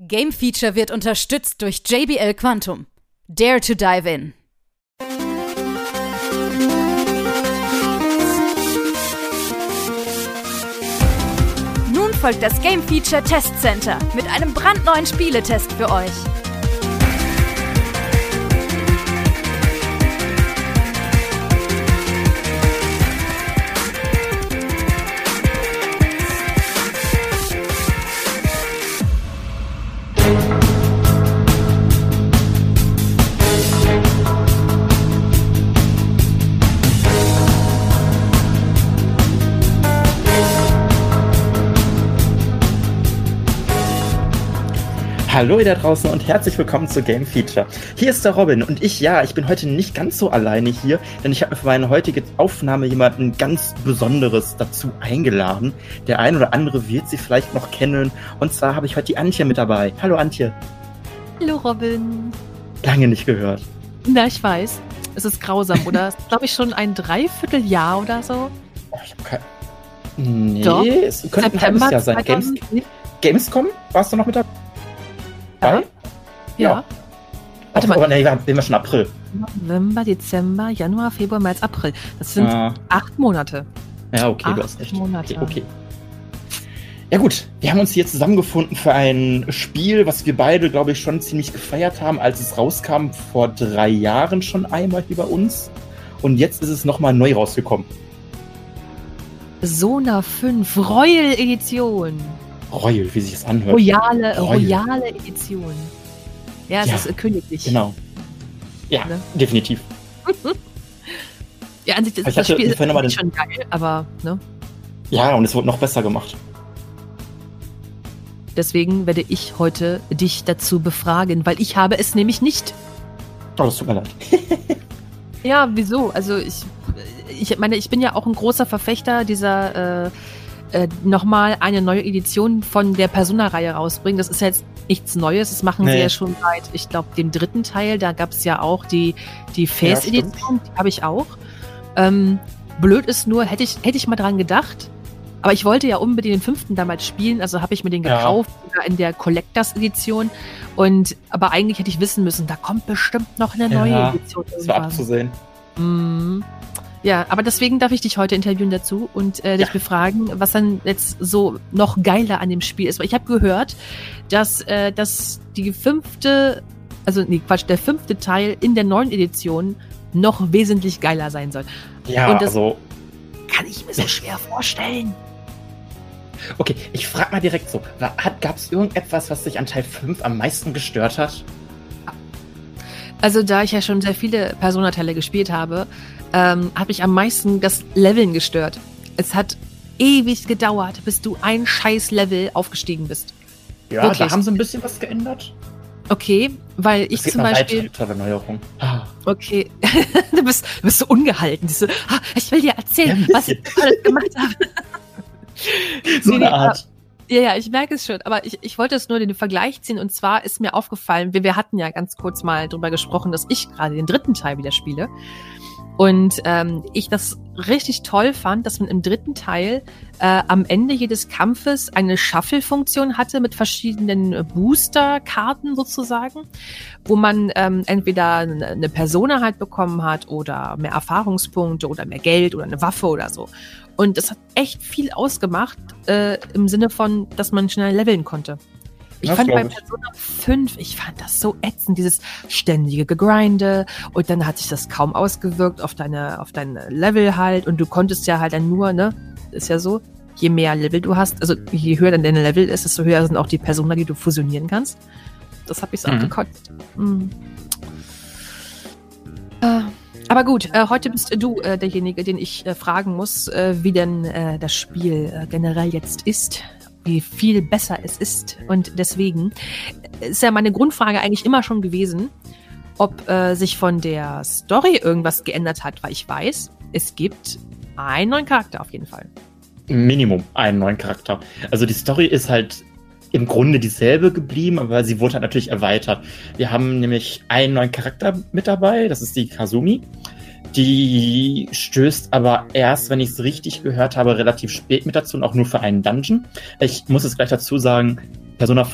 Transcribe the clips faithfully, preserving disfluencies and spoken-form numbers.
Game Feature wird unterstützt durch J B L Quantum. Dare to dive in. Nun folgt das Game Feature Test Center mit einem brandneuen Spieletest für euch. Hallo ihr da draußen und herzlich willkommen zu Game Feature. Hier ist der Robin und ich, ja, ich bin heute nicht ganz so alleine hier, denn ich habe mir für meine heutige Aufnahme jemanden ganz Besonderes dazu eingeladen. Der ein oder andere wird sie vielleicht noch kennen, und zwar habe ich heute die Antje mit dabei. Hallo Antje. Hallo Robin. Lange nicht gehört. Na, ich weiß. Es ist grausam, oder? Es ist, glaube ich, schon ein Dreivierteljahr oder so. Oh, ich habe kein... Nee, Doch. Es könnte ein halbes Jahr sein. Games... Gamescom? Warst du noch mit dabei? Ja. Ja. ja. Warte mal. Aber nee, wir sind schon April. November, Dezember, Januar, Februar, März, April. Das sind ah. acht Monate. Ja, okay, acht du hast recht. Monate. Okay, okay. Ja gut, wir haben uns hier zusammengefunden für ein Spiel, was wir beide, glaube ich, schon ziemlich gefeiert haben, als es rauskam, vor drei Jahren schon einmal hier bei uns. Und jetzt ist es nochmal neu rausgekommen. Persona fünf Royal Edition. Royal, wie sich das anhört. Royale, Royale Edition. Ja, es ja, ist königlich. Genau. Ja, ne? Definitiv. Ja, an sich ist das Spiel ist schon geil, aber, ne? Ja, und es wird noch besser gemacht. Deswegen werde ich heute dich dazu befragen, weil ich habe es nämlich nicht. Oh, das tut mir leid. Ja, wieso? Also ich, ich meine, ich bin ja auch ein großer Verfechter dieser äh, Äh, nochmal eine neue Edition von der Persona-Reihe rausbringen. Das ist ja jetzt nichts Neues. Das machen nee. sie ja schon seit, ich glaube, dem dritten Teil. Da gab es ja auch die, die Face-Edition. Ja, die habe ich auch. Ähm, blöd ist nur, hätte ich, hätte ich mal dran gedacht. Aber ich wollte ja unbedingt den fünften damals spielen. Also habe ich mir den gekauft ja. in der Collectors-Edition. Und, aber eigentlich hätte ich wissen müssen, da kommt bestimmt noch eine neue ja, Edition. Das war abzusehen. Mhm. Ja, aber deswegen darf ich dich heute interviewen dazu und äh, dich ja. befragen, was dann jetzt so noch geiler an dem Spiel ist. Weil ich habe gehört, dass, äh, dass die fünfte, also nee, Quatsch, der fünfte Teil in der neuen Edition noch wesentlich geiler sein soll. Ja, und das also kann ich mir so schwer vorstellen. Okay, ich frag mal direkt so, gab es irgendetwas, was dich an Teil fünf am meisten gestört hat? Also da ich ja schon sehr viele Persona-Teile gespielt habe, ähm, habe ich am meisten das Leveln gestört. Es hat ewig gedauert, bis du ein scheiß Level aufgestiegen bist. Ja, wirklich. Da haben sie ein bisschen was geändert. Okay, weil ich zum Beispiel... Neuerung. Ah. Okay, du bist, du bist so ungehalten. So, ah, ich will dir erzählen, ja, was ich alles gemacht habe. So eine Art. Ja, ja, ich merke es schon, aber ich, ich wollte es nur den Vergleich ziehen, und zwar ist mir aufgefallen, wir, wir hatten ja ganz kurz mal drüber gesprochen, dass ich gerade den dritten Teil wieder spiele und ähm, ich das richtig toll fand, dass man im dritten Teil äh, am Ende jedes Kampfes eine Shuffle-Funktion hatte mit verschiedenen Booster-Karten sozusagen, wo man ähm, entweder eine Persona halt bekommen hat oder mehr Erfahrungspunkte oder mehr Geld oder eine Waffe oder so. Und das hat echt viel ausgemacht, äh, im Sinne von, dass man schnell leveln konnte. Ich das fand bei Persona fünf, ich fand das so ätzend, dieses ständige Gegrinde, und dann hat sich das kaum ausgewirkt auf deine, auf dein Level halt, und du konntest ja halt dann nur, ne, ist ja so, je mehr Level du hast, also je höher dann dein Level ist, desto höher sind auch die Persona, die du fusionieren kannst. Das hab ich so mhm. abgekotzt. Mhm. Äh. Aber gut, äh, heute bist du äh, derjenige, den ich äh, fragen muss, äh, wie denn äh, das Spiel äh, generell jetzt ist, wie viel besser es ist. Und deswegen ist ja meine Grundfrage eigentlich immer schon gewesen, ob äh, sich von der Story irgendwas geändert hat, weil ich weiß, es gibt einen neuen Charakter auf jeden Fall. Minimum einen neuen Charakter. Also die Story ist halt im Grunde dieselbe geblieben, aber sie wurde halt natürlich erweitert. Wir haben nämlich einen neuen Charakter mit dabei, das ist die Kazumi. Die stößt aber erst, wenn ich es richtig gehört habe, relativ spät mit dazu und auch nur für einen Dungeon. Ich muss es gleich dazu sagen, Persona fünf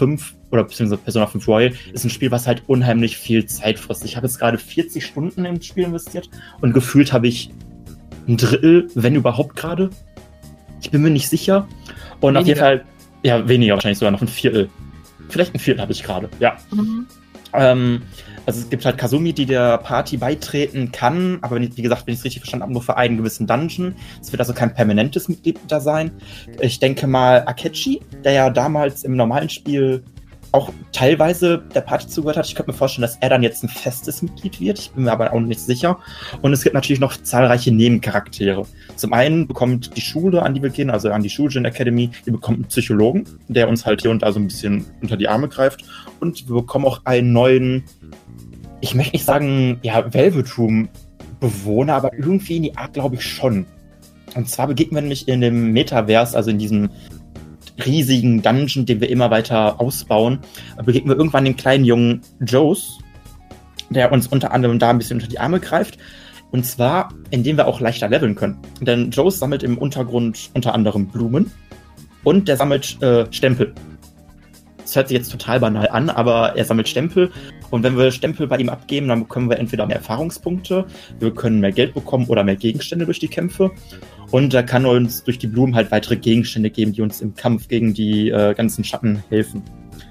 oder beziehungsweise Persona fünf Royal, ist ein Spiel, was halt unheimlich viel Zeit frisst. Ich habe jetzt gerade vierzig Stunden im Spiel investiert und gefühlt habe ich ein Drittel, wenn überhaupt gerade. Ich bin mir nicht sicher. Und weniger. Auf jeden Fall, ja, weniger wahrscheinlich sogar noch ein Viertel. Vielleicht ein Viertel habe ich gerade, ja. Mhm. Ähm, also es gibt halt Kasumi, die der Party beitreten kann, aber wenn ich, wie gesagt, wenn ich es richtig verstanden habe, nur für einen gewissen Dungeon. Es wird also kein permanentes Mitglied da sein. Ich denke mal Akechi, der ja damals im normalen Spiel auch teilweise der Party zugehört hat. Ich könnte mir vorstellen, dass er dann jetzt ein festes Mitglied wird. Ich bin mir aber auch nicht sicher. Und es gibt natürlich noch zahlreiche Nebencharaktere. Zum einen bekommt die Schule, an die wir gehen, also an die Shujin Academy, die bekommt einen Psychologen, der uns halt hier und da so ein bisschen unter die Arme greift. Und wir bekommen auch einen neuen, ich möchte nicht sagen, ja, Velvet Room Bewohner, aber irgendwie in die Art glaube ich schon. Und zwar begegnen wir nämlich in dem Metaverse, also in diesem riesigen Dungeon, den wir immer weiter ausbauen, begegnen wir irgendwann den kleinen jungen Joes, der uns unter anderem da ein bisschen unter die Arme greift. Und zwar, indem wir auch leichter leveln können. Denn Joes sammelt im Untergrund unter anderem Blumen und der sammelt äh, Stempel. Das hört sich jetzt total banal an, aber er sammelt Stempel. Und wenn wir Stempel bei ihm abgeben, dann bekommen wir entweder mehr Erfahrungspunkte, wir können mehr Geld bekommen oder mehr Gegenstände durch die Kämpfe. Und er kann uns durch die Blumen halt weitere Gegenstände geben, die uns im Kampf gegen die äh, ganzen Schatten helfen.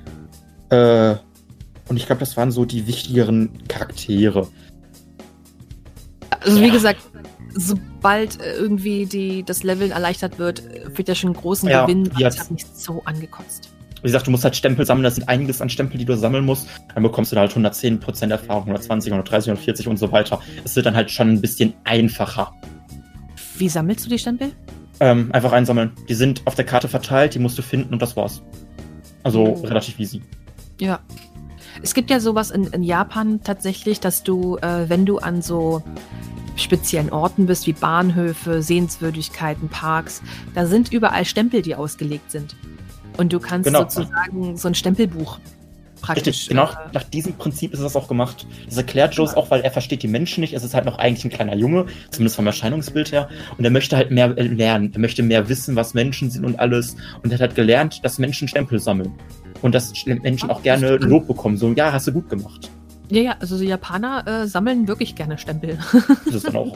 Äh, und ich glaube, das waren so die wichtigeren Charaktere. Also wie ja. gesagt, sobald irgendwie die, das Leveln erleichtert wird, wird er schon einen großen ja, Gewinn. Das hat mich so angekotzt. Wie gesagt, du musst halt Stempel sammeln, das sind einiges an Stempel, die du sammeln musst. Dann bekommst du da halt hundertzehn Prozent Erfahrung, hundertzwanzig, hundertdreißig, hundertvierzig und so weiter. Es wird dann halt schon ein bisschen einfacher. Wie sammelst du die Stempel? Ähm, einfach einsammeln. Die sind auf der Karte verteilt, die musst du finden und das war's. Also oh. relativ easy. Ja. Es gibt ja sowas in, in Japan tatsächlich, dass du, äh, wenn du an so speziellen Orten bist, wie Bahnhöfe, Sehenswürdigkeiten, Parks, da sind überall Stempel, die ausgelegt sind. Und du kannst genau. sozusagen so ein Stempelbuch praktisch... Richtig, genau, äh, nach diesem Prinzip ist das auch gemacht. Das erklärt Joes ja. auch, weil er versteht die Menschen nicht. Es ist halt noch eigentlich ein kleiner Junge, zumindest vom Erscheinungsbild her. Und er möchte halt mehr lernen. Er möchte mehr wissen, was Menschen sind und alles. Und er hat gelernt, dass Menschen Stempel sammeln. Und dass Menschen auch gerne Lob bekommen. So, ja, hast du gut gemacht. Ja, ja, also die Japaner äh, sammeln wirklich gerne Stempel. Das ist dann auch...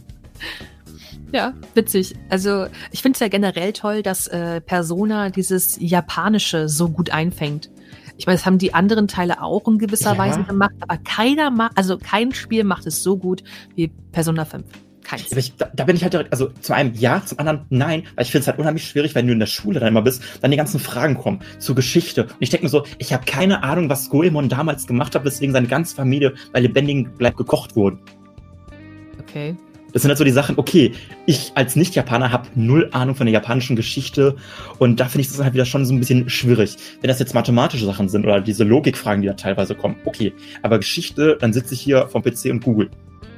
Ja, witzig. Also ich finde es ja generell toll, dass äh, Persona dieses Japanische so gut einfängt. Ich meine, das haben die anderen Teile auch in gewisser ja. Weise gemacht, aber keiner macht, also kein Spiel macht es so gut wie Persona fünf. Keins. Ich, da, da bin ich halt direkt, also zum einen ja, zum anderen nein, weil ich finde es halt unheimlich schwierig, wenn du in der Schule dann immer bist, dann die ganzen Fragen kommen zur Geschichte. Und ich denke mir so, ich habe keine Ahnung, was Goemon damals gemacht hat, weswegen seine ganze Familie bei lebendigem Leib gekocht wurde. Okay. Das sind halt so die Sachen, okay, ich als Nicht-Japaner habe null Ahnung von der japanischen Geschichte und da finde ich das halt wieder schon so ein bisschen schwierig. Wenn das jetzt mathematische Sachen sind oder diese Logikfragen, die da teilweise kommen, okay. Aber Geschichte, dann sitze ich hier vom P C und google.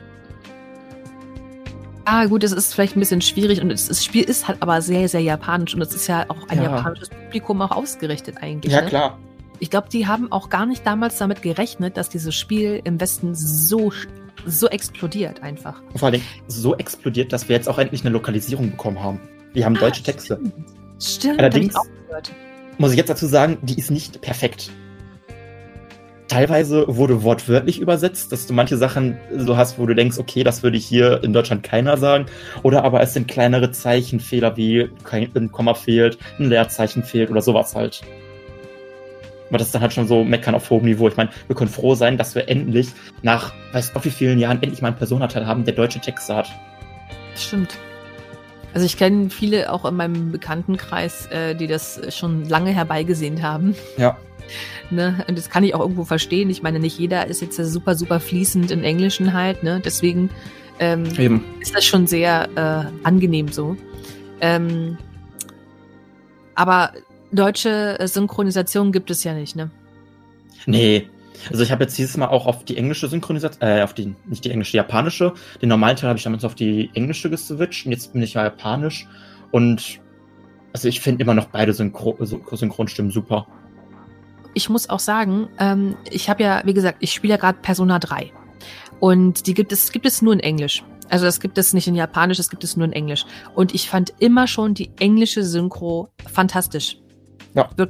Ah, gut, das ist vielleicht ein bisschen schwierig und das Spiel ist halt aber sehr, sehr japanisch und es ist ja auch ein ja. japanisches Publikum auch ausgerichtet eigentlich. Ja, ne? klar. Ich glaube, die haben auch gar nicht damals damit gerechnet, dass dieses Spiel im Westen so so explodiert einfach. Und vor allem so explodiert, dass wir jetzt auch endlich eine Lokalisierung bekommen haben. Wir haben ah, deutsche Texte. Stimmt, stimmt Allerdings, hab ich auch gehört. Muss ich jetzt dazu sagen, die ist nicht perfekt. Teilweise wurde wortwörtlich übersetzt, dass du manche Sachen so hast, wo du denkst, okay, das würde hier in Deutschland keiner sagen. Oder aber es sind kleinere Zeichenfehler, wie ein Komma fehlt, ein Leerzeichen fehlt oder sowas halt. Aber das ist dann halt schon so meckern auf hohem Niveau. Ich meine, wir können froh sein, dass wir endlich nach, weiß Gott wie vielen Jahren, endlich mal einen Personateil haben, der deutsche Texte hat. Stimmt. Also ich kenne viele auch in meinem Bekanntenkreis, äh, die das schon lange herbeigesehnt haben. Ja. Ne? Und das kann ich auch irgendwo verstehen. Ich meine, nicht jeder ist jetzt super, super fließend im Englischen halt. Ne? Deswegen ähm, Eben. ist das schon sehr äh, angenehm so. Ähm, aber deutsche Synchronisation gibt es ja nicht, ne? Nee. Also ich habe jetzt dieses Mal auch auf die englische Synchronisation, äh, auf die, nicht die englische, die japanische. Den normalen Teil habe ich damals auf die englische geswitcht und jetzt bin ich ja japanisch. Und also ich finde immer noch beide Synchro- Synchronstimmen super. Ich muss auch sagen, ähm, ich habe ja, wie gesagt, ich spiele ja gerade Persona drei. Und die gibt es, gibt es nur in Englisch. Also das gibt es nicht in Japanisch, das gibt es nur in Englisch. Und ich fand immer schon die englische Synchro fantastisch. Ja. Wirklich.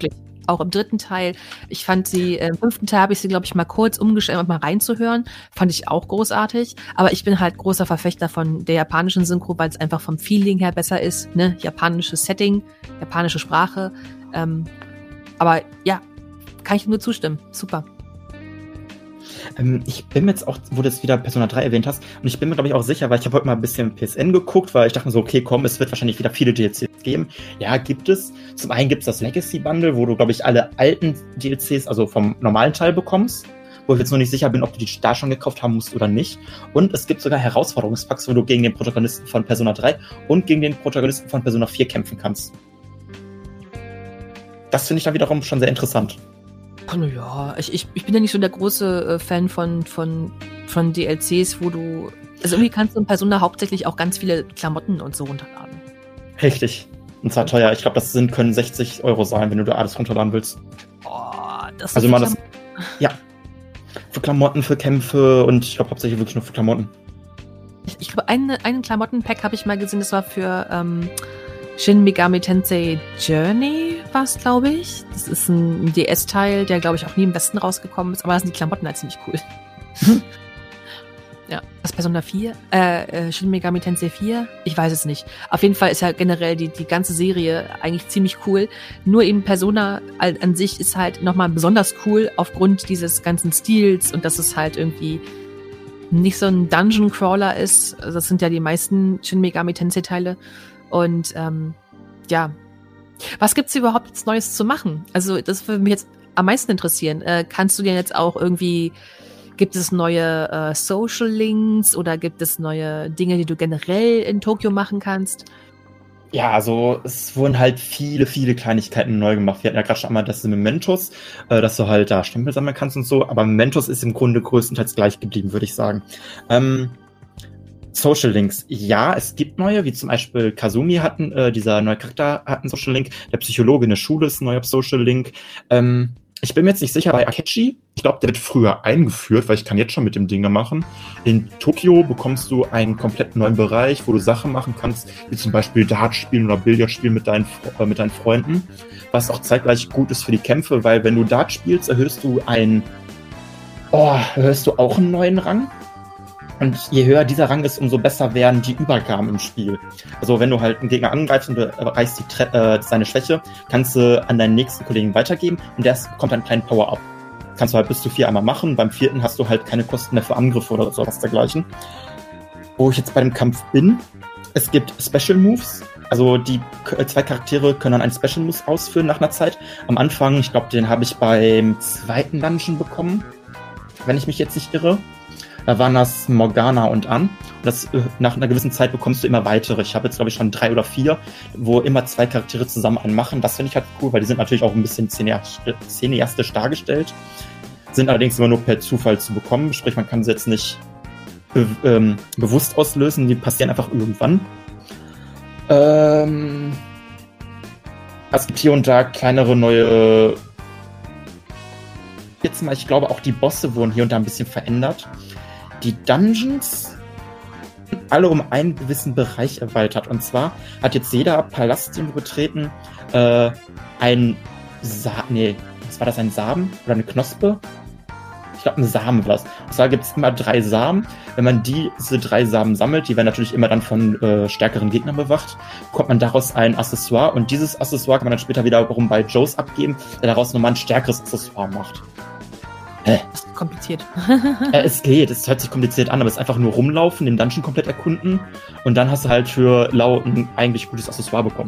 auch im dritten Teil. Ich fand sie, äh, im fünften Teil habe ich sie, glaube ich, mal kurz umgestellt, um mal reinzuhören. Fand ich auch großartig. Aber ich bin halt großer Verfechter von der japanischen Synchro, weil es einfach vom Feeling her besser ist. Ne? Japanisches Setting, japanische Sprache. Ähm, aber ja, kann ich nur zustimmen. Super. Ähm, ich bin mir jetzt auch, wo du jetzt wieder Persona drei erwähnt hast, und ich bin mir, glaube ich, auch sicher, weil ich habe heute mal ein bisschen P S N geguckt, weil ich dachte mir so, okay, komm, es wird wahrscheinlich wieder viele D L Cs geben. Ja, gibt es. Zum einen gibt es das Legacy-Bundle, wo du, glaube ich, alle alten D L Cs, also vom normalen Teil bekommst, wo ich jetzt noch nicht sicher bin, ob du die da schon gekauft haben musst oder nicht. Und es gibt sogar Herausforderungspacks, wo du gegen den Protagonisten von Persona drei und gegen den Protagonisten von Persona vier kämpfen kannst. Das finde ich dann wiederum schon sehr interessant. Oh, ja, ich, ich, ich bin ja nicht so der große äh, Fan von, von, von D L Cs, wo du. Also irgendwie kannst du in Persona hauptsächlich auch ganz viele Klamotten und so runterladen. Richtig. Und zwar teuer. Ich glaube, das sind, können sechzig Euro sein, wenn du da alles runterladen willst. Oh, das ist also mal das. Ja. Für Klamotten, für Kämpfe und ich glaube hauptsächlich wirklich nur für Klamotten. Ich, ich glaube, einen, einen Klamottenpack habe ich mal gesehen, das war für ähm, Shin Megami Tensei Journey war es, glaube ich. Das ist ein D S-Teil, der, glaube ich, auch nie im Westen rausgekommen ist, aber da sind die Klamotten halt ziemlich cool. Ja, das Persona vier, äh, Shin Megami Tensei vier, ich weiß es nicht. Auf jeden Fall ist ja generell die, die ganze Serie eigentlich ziemlich cool. Nur eben Persona an sich ist halt nochmal besonders cool aufgrund dieses ganzen Stils und dass es halt irgendwie nicht so ein Dungeon-Crawler ist. Das sind ja die meisten Shin Megami Tensei-Teile. Und ähm, ja, was gibt's überhaupt jetzt Neues zu machen? Also das würde mich jetzt am meisten interessieren. Äh, kannst du dir jetzt auch irgendwie, gibt es neue äh, Social Links oder gibt es neue Dinge, die du generell in Tokio machen kannst? Ja, also es wurden halt viele, viele Kleinigkeiten neu gemacht. Wir hatten ja gerade schon einmal das Mementos, äh, dass du halt da Stempel sammeln kannst und so, aber Mementos ist im Grunde größtenteils gleich geblieben, würde ich sagen. Ähm, Social Links, ja, es gibt neue, wie zum Beispiel Kazumi hatten, äh, dieser neue Charakter hat einen Social Link, der Psychologe in der Schule ist ein neuer Social Link. Ähm, ich bin mir jetzt nicht sicher bei Akechi, ich glaube, der wird früher eingeführt, weil ich kann jetzt schon mit dem Ding da machen. In Tokio bekommst du einen komplett neuen Bereich, wo du Sachen machen kannst, wie zum Beispiel Dart spielen oder Billard spielen mit deinen, äh, mit deinen Freunden, was auch zeitgleich gut ist für die Kämpfe, weil wenn du Dart spielst, erhöhst du einen, oh, erhöhst du auch einen neuen Rang. Und je höher dieser Rang ist, umso besser werden die Übergaben im Spiel. Also wenn du halt einen Gegner angreifst und du erreichst die, äh, seine Schwäche, kannst du an deinen nächsten Kollegen weitergeben und der bekommt einen kleinen Power-Up. Kannst du halt bis zu vier einmal machen. Beim vierten hast du halt keine Kosten mehr für Angriffe oder sowas dergleichen. Wo ich jetzt bei dem Kampf bin, es gibt Special Moves. Also die zwei Charaktere können dann einen Special Move ausführen nach einer Zeit. Am Anfang, ich glaube, den habe ich beim zweiten Dungeon bekommen, wenn ich mich jetzt nicht irre. Da waren das Morgana und An. Und das, nach einer gewissen Zeit bekommst du immer weitere. Ich habe jetzt, glaube ich, schon drei oder vier, wo immer zwei Charaktere zusammen einen machen. Das finde ich halt cool, weil die sind natürlich auch ein bisschen cineastisch dargestellt. Sind allerdings immer nur per Zufall zu bekommen. Sprich, man kann sie jetzt nicht be- ähm, bewusst auslösen. Die passieren einfach irgendwann. Ähm, es gibt hier und da kleinere neue... Jetzt mal, ich glaube, auch die Bosse wurden hier und da ein bisschen verändert. Die Dungeons alle um einen gewissen Bereich erweitert. Und zwar hat jetzt jeder Palast, den wir betreten, äh, ein Sa- nee, was war das, ein Samen oder eine Knospe? Ich glaube, ein Samen war das. Und zwar gibt es immer drei Samen. Wenn man die, diese drei Samen sammelt, die werden natürlich immer dann von äh, stärkeren Gegnern bewacht, bekommt man daraus ein Accessoire. Und dieses Accessoire kann man dann später wiederum bei Joes abgeben, der daraus nochmal ein stärkeres Accessoire macht. Hä? Das ist kompliziert. äh, es geht, es hört sich kompliziert an, aber es ist einfach nur rumlaufen, den Dungeon komplett erkunden und dann hast du halt für Lau ein eigentlich gutes Accessoire bekommen.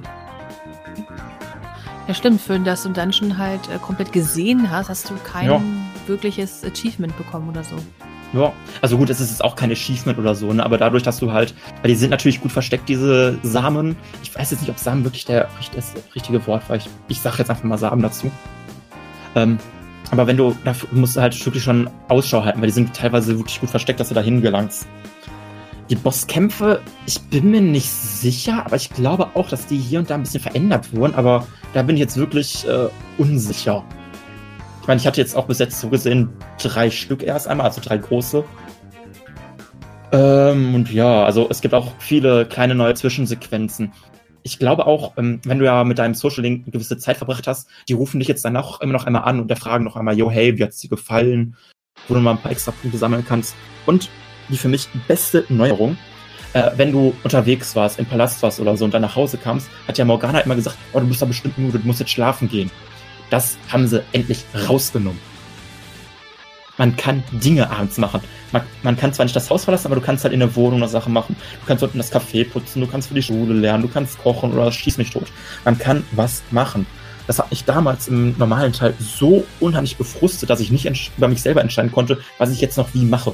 Ja, stimmt, für das du Dungeon halt äh, komplett gesehen hast, hast du kein ja. wirkliches Achievement bekommen oder so. Ja, also gut, es ist jetzt auch kein Achievement oder so, ne? Aber dadurch, dass du halt, weil die sind natürlich gut versteckt, diese Samen. Ich weiß jetzt nicht, ob Samen wirklich der, das richtige Wort war. Ich, ich sag jetzt einfach mal Samen dazu. Ähm, Aber wenn du, dafür musst du halt wirklich schon Ausschau halten, weil die sind teilweise wirklich gut versteckt, dass du da hingelangst. Die Bosskämpfe, ich bin mir nicht sicher, aber ich glaube auch, dass die hier und da ein bisschen verändert wurden, aber da bin ich jetzt wirklich äh, unsicher. Ich meine, ich hatte jetzt auch bis jetzt so gesehen drei Stück erst einmal, also drei große. Ähm, und ja, also es gibt auch viele kleine neue Zwischensequenzen. ich glaube auch, ähm, wenn du ja mit deinem Social Link eine gewisse Zeit verbracht hast, die rufen dich jetzt danach immer noch einmal an und der fragen noch einmal, yo, hey, wie hat's dir gefallen? Wo du mal ein paar extra Punkte sammeln kannst. Und die für mich beste Neuerung, äh, wenn du unterwegs warst, im Palast warst oder so und dann nach Hause kamst, hat ja Morgana immer gesagt, oh, du bist da bestimmt müde, du musst jetzt schlafen gehen. Das haben sie endlich rausgenommen. Man kann Dinge abends machen. Man, man kann zwar nicht das Haus verlassen, aber du kannst halt in der Wohnung eine Sache machen. Du kannst unten das Café putzen, du kannst für die Schule lernen, du kannst kochen oder schieß mich tot. Man kann was machen. Das hat mich damals im normalen Teil so unheimlich gefrustet, dass ich nicht entsch- über mich selber entscheiden konnte, was ich jetzt noch wie mache.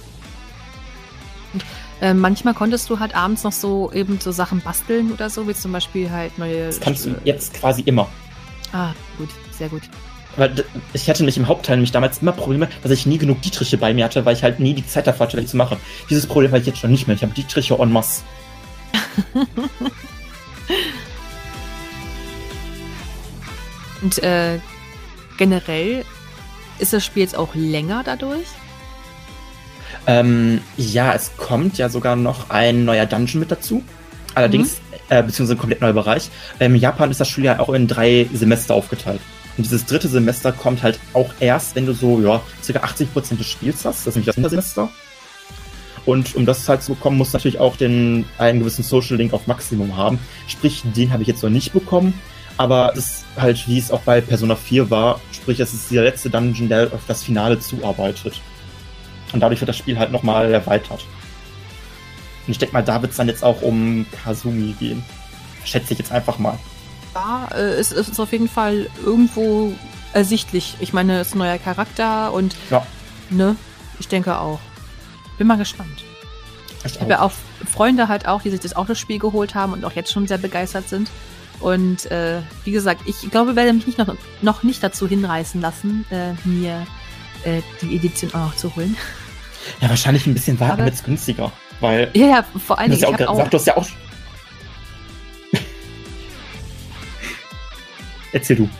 Äh, manchmal konntest du halt abends noch so eben so Sachen basteln oder so, wie zum Beispiel halt neue... Das kannst du jetzt quasi immer. Ah, gut, sehr gut. Weil ich hatte nämlich im Hauptteil nämlich damals immer Probleme, dass ich nie genug Dietriche bei mir hatte, weil ich halt nie die Zeit dafür hatte, das zu machen. Dieses Problem habe ich jetzt schon nicht mehr. Ich habe Dietriche en masse. Und äh, generell ist das Spiel jetzt auch länger dadurch? Ähm, ja, es kommt ja sogar noch ein neuer Dungeon mit dazu. Allerdings, mhm. äh, beziehungsweise ein komplett neuer Bereich. Ähm, in Japan ist das Spiel ja auch in drei Semester aufgeteilt. Und dieses dritte Semester kommt halt auch erst, wenn du so, ja, ca. achtzig Prozent des Spiels hast. Das ist nämlich das Wintersemester. Und um das halt zu bekommen, musst du natürlich auch den, einen gewissen Social Link auf Maximum haben. Sprich, den habe ich jetzt noch nicht bekommen. Aber es ist halt, wie es auch bei Persona vier war. Sprich, es ist der letzte Dungeon, der auf das Finale zuarbeitet. Und dadurch wird das Spiel halt nochmal erweitert. Und ich denke mal, da wird es dann jetzt auch um Kazumi gehen. Schätze ich jetzt einfach mal. Ja, äh, es ist auf jeden Fall irgendwo ersichtlich. Ich meine, es ist ein neuer Charakter und ja. Ne, ich denke auch. Bin mal gespannt. Echt ich habe ja auch Freunde halt auch, die sich das auch das Spiel geholt haben und auch jetzt schon sehr begeistert sind. Und äh, wie gesagt, ich glaube, ich werde mich nicht noch, noch nicht dazu hinreißen lassen, äh, mir äh, die Edition auch noch zu holen. Ja, wahrscheinlich ein bisschen warten, wird es günstiger. Weil ja, ja, vor allen Dingen. Du hast ja auch gesagt, du hast ja auch. Erzähl du.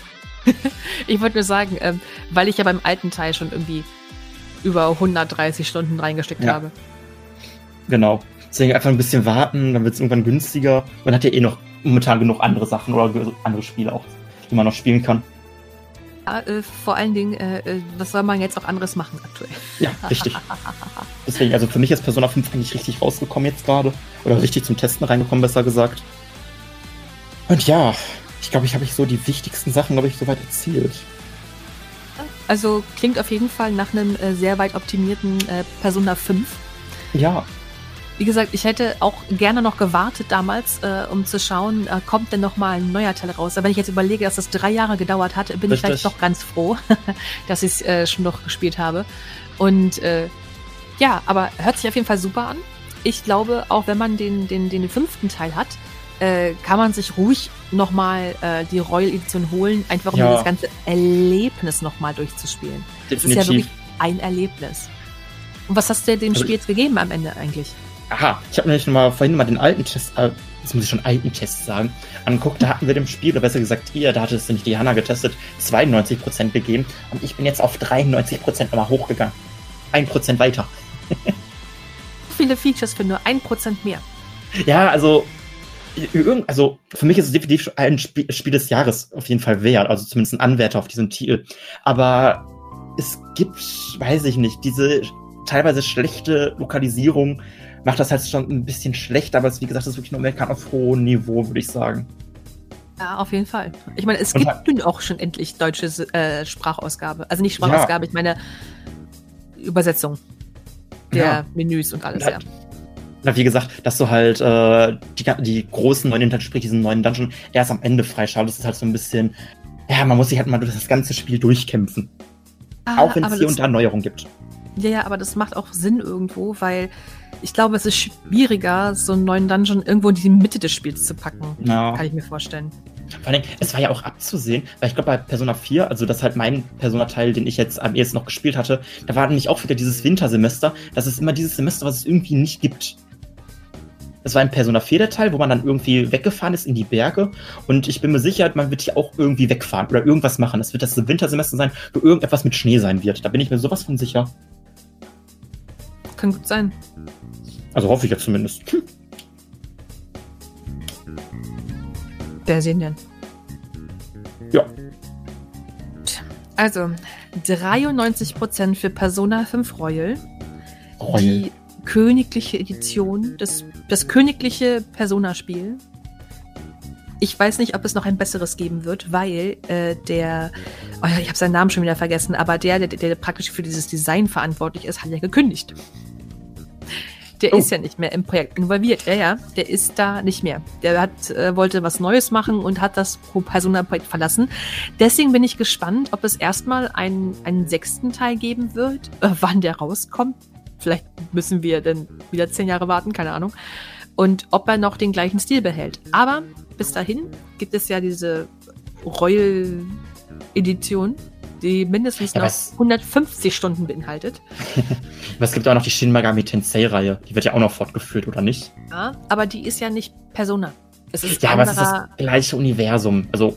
Ich wollte nur sagen, ähm, weil ich ja beim alten Teil schon irgendwie über hundertdreißig Stunden reingesteckt ja. habe. Genau. Deswegen einfach ein bisschen warten, dann wird es irgendwann günstiger. Man hat ja eh noch momentan genug andere Sachen oder andere Spiele auch, die man noch spielen kann. Ja, äh, vor allen Dingen, äh, was soll man jetzt auch anderes machen aktuell? Ja, richtig. Deswegen, also für mich ist Persona fünf eigentlich richtig rausgekommen jetzt gerade. Oder richtig zum Testen reingekommen, besser gesagt. Und ja, ich glaube, ich habe ich so die wichtigsten Sachen, glaube ich, soweit erzielt. Also klingt auf jeden Fall nach einem äh, sehr weit optimierten äh, Persona fünf. Ja. Wie gesagt, ich hätte auch gerne noch gewartet damals, äh, um zu schauen, äh, kommt denn noch mal ein neuer Teil raus. Aber wenn ich jetzt überlege, dass das drei Jahre gedauert hat, bin Richtig. ich vielleicht doch ganz froh, dass ich es äh, schon noch gespielt habe. Und äh, ja, aber hört sich auf jeden Fall super an. Ich glaube, auch wenn man den, den, den fünften Teil hat, äh, kann man sich ruhig nochmal äh, die Royal Edition holen, einfach um ja. das ganze Erlebnis nochmal durchzuspielen. Definitiv. Das ist ja wirklich ein Erlebnis. Und was hast du dem Spiel jetzt gegeben am Ende eigentlich? Aha, ich habe nämlich noch mal vorhin mal den alten Test, äh, jetzt muss ich schon alten Test sagen, angeguckt. Da hatten wir dem Spiel, oder besser gesagt ihr, da hatte es nämlich die Hanna getestet, zweiundneunzig Prozent gegeben. Und ich bin jetzt auf dreiundneunzig Prozent nochmal hochgegangen. ein Prozent weiter. Viele Features für nur ein Prozent mehr. Ja, also, also für mich ist es definitiv ein Spiel, Spiel des Jahres auf jeden Fall wert. Also zumindest ein Anwärter auf diesen Titel. Aber es gibt, weiß ich nicht, diese teilweise schlechte Lokalisierung macht das halt schon ein bisschen schlecht, aber es, wie gesagt, ist wirklich nur Meckern auf hohem Niveau, würde ich sagen. Ja, auf jeden Fall. Ich meine, es Und gibt nun auch schon endlich deutsche äh, Sprachausgabe. Also nicht Sprachausgabe, ja. ich meine Übersetzung der ja. Menüs und alles, und halt, ja. Na, wie gesagt, dass du halt äh, die, die großen neuen Inhalte, sprich diesen neuen Dungeon, erst am Ende freischaltest. Das ist halt so ein bisschen, ja, man muss sich halt mal durch das ganze Spiel durchkämpfen. Ah, auch wenn es hier und da Neuerungen gibt. Ja, ja, aber das macht auch Sinn irgendwo, weil ich glaube, es ist schwieriger, so einen neuen Dungeon irgendwo in die Mitte des Spiels zu packen. Ja. Kann ich mir vorstellen. Vor allem, es war ja auch abzusehen, weil ich glaube, bei Persona vier, also das ist halt mein Persona-Teil, den ich jetzt am ehesten noch gespielt hatte, da war nämlich auch wieder dieses Wintersemester. Das ist immer dieses Semester, was es irgendwie nicht gibt. Das war ein Persona vier der Teil, wo man dann irgendwie weggefahren ist in die Berge. Und ich bin mir sicher, man wird hier auch irgendwie wegfahren oder irgendwas machen. Das wird das Wintersemester sein, wo irgendetwas mit Schnee sein wird. Da bin ich mir sowas von sicher. Kann gut sein. Also hoffe ich ja zumindest. Hm. Wer sehen denn? Ja. Also, dreiundneunzig Prozent für Persona fünf Royal. Royal. Die königliche Edition, das, das königliche Persona-Spiel. Ich weiß nicht, ob es noch ein besseres geben wird, weil äh, der, oh ja, ich habe seinen Namen schon wieder vergessen, aber der, der, der praktisch für dieses Design verantwortlich ist, hat ja gekündigt. Der Oh. ist ja nicht mehr im Projekt involviert. Ja, ja, der ist da nicht mehr. Der hat, äh, wollte was Neues machen und hat das Persona-Projekt verlassen. Deswegen bin ich gespannt, ob es erstmal einen, einen sechsten Teil geben wird, äh, wann der rauskommt. Vielleicht müssen wir dann wieder zehn Jahre warten, keine Ahnung. Und ob er noch den gleichen Stil behält. Aber bis dahin gibt es ja diese Royal-Edition, die mindestens Ja, noch was- hundertfünfzig Stunden beinhaltet. Aber es gibt auch noch die Shin Megami Tensei-Reihe. Die wird ja auch noch fortgeführt, oder nicht? Ja, aber die ist ja nicht Persona. Es ist Ja, aber es ist anderer, das gleiche Universum. Also,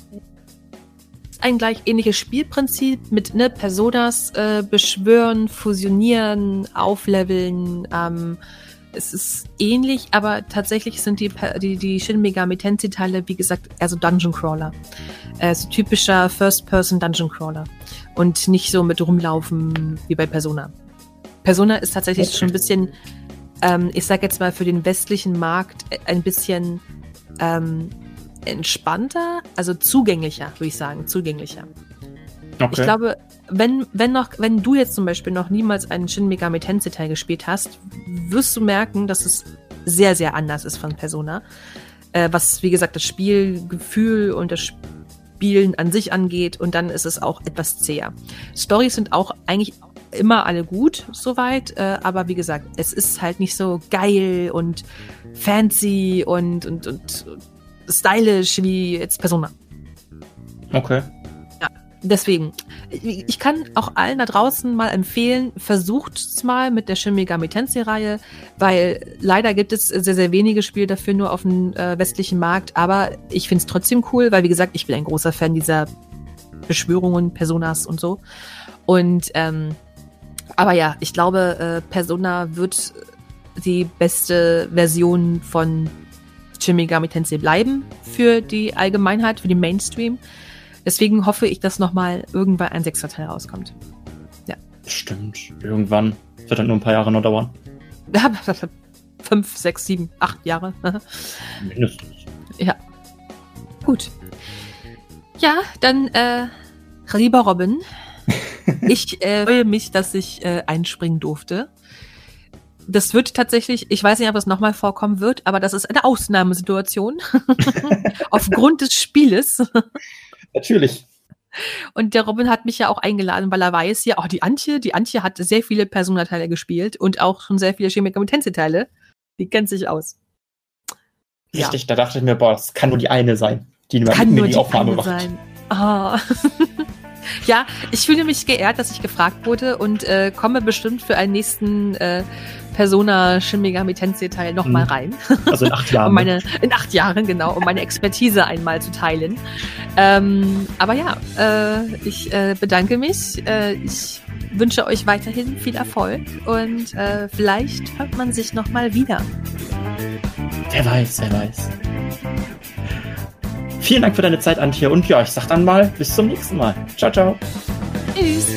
ein gleich ähnliches Spielprinzip mit ne, Personas äh, beschwören, fusionieren, aufleveln. Ähm, es ist ähnlich, aber tatsächlich sind die, die, die Shin Megami Tensei-Teile, wie gesagt, eher so Dungeon Crawler. Äh, so typischer First-Person Dungeon Crawler. Und nicht so mit rumlaufen wie bei Persona. Persona ist tatsächlich Okay. schon ein bisschen, ähm, ich sag jetzt mal, für den westlichen Markt ein bisschen ähm, entspannter, also zugänglicher, würde ich sagen, zugänglicher. okay. Ich glaube, wenn, wenn noch, wenn du jetzt zum Beispiel noch niemals einen Shin Megami Tensei Teil gespielt hast, wirst du merken, dass es sehr, sehr anders ist von Persona. Äh, was, wie gesagt, das Spielgefühl und das Spielen an sich angeht, und dann ist es auch etwas zäher. Storys sind auch eigentlich immer alle gut, soweit, äh, aber wie gesagt, es ist halt nicht so geil und fancy und, und, und stylisch wie jetzt Persona. Okay. Deswegen, ich kann auch allen da draußen mal empfehlen, versucht es mal mit der Shin Megami Tensei-Reihe, weil leider gibt es sehr, sehr wenige Spiele dafür nur auf dem äh, westlichen Markt, aber ich finde es trotzdem cool, weil wie gesagt, ich bin ein großer Fan dieser Beschwörungen, Personas und so. Und ähm, aber ja, ich glaube, äh, Persona wird die beste Version von Shin Megami Tensei bleiben für die Allgemeinheit, für den Mainstream. Deswegen hoffe ich, dass nochmal irgendwann ein sechster Teil rauskommt. Stimmt. Irgendwann. Das wird dann nur ein paar Jahre noch dauern. Fünf, sechs, sieben, acht Jahre. Mindestens. Ja. Gut. Ja, dann, äh, lieber Robin, ich äh, freue mich, dass ich äh, einspringen durfte. Das wird tatsächlich, ich weiß nicht, ob das nochmal vorkommen wird, aber das ist eine Ausnahmesituation. Aufgrund des Spieles. Natürlich. Und der Robin hat mich ja auch eingeladen, weil er weiß ja, oh, die Antje, die Antje hat sehr viele Persona-Teile gespielt und auch schon sehr viele Shin Megami Tensei-Teile. Die kennt sich aus. Richtig, da dachte ich mir, boah, das kann nur die eine sein, die mit Kann mir nur die die Aufnahme eine macht. sein. Ah. Ja, ich fühle mich geehrt, dass ich gefragt wurde und äh, komme bestimmt für einen nächsten äh, Persona Shin Megami Tensei Teil nochmal Mhm. rein. Also in acht Jahren. Um meine, in acht Jahren, genau, um meine Expertise einmal zu teilen. Ähm, aber ja, äh, ich äh, bedanke mich. Äh, ich wünsche euch weiterhin viel Erfolg und äh, vielleicht hört man sich nochmal wieder. Wer weiß, wer weiß. Vielen Dank für deine Zeit, Antje. Und ja, ich sag dann mal, bis zum nächsten Mal. Ciao, ciao. Tschüss.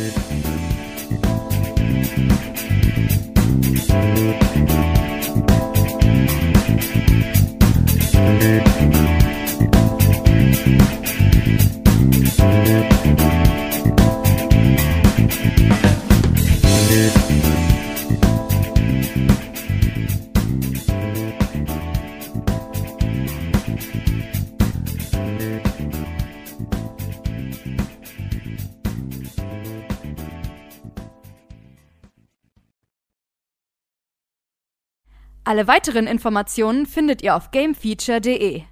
Alle weiteren Informationen findet ihr auf gamefeature punkt de.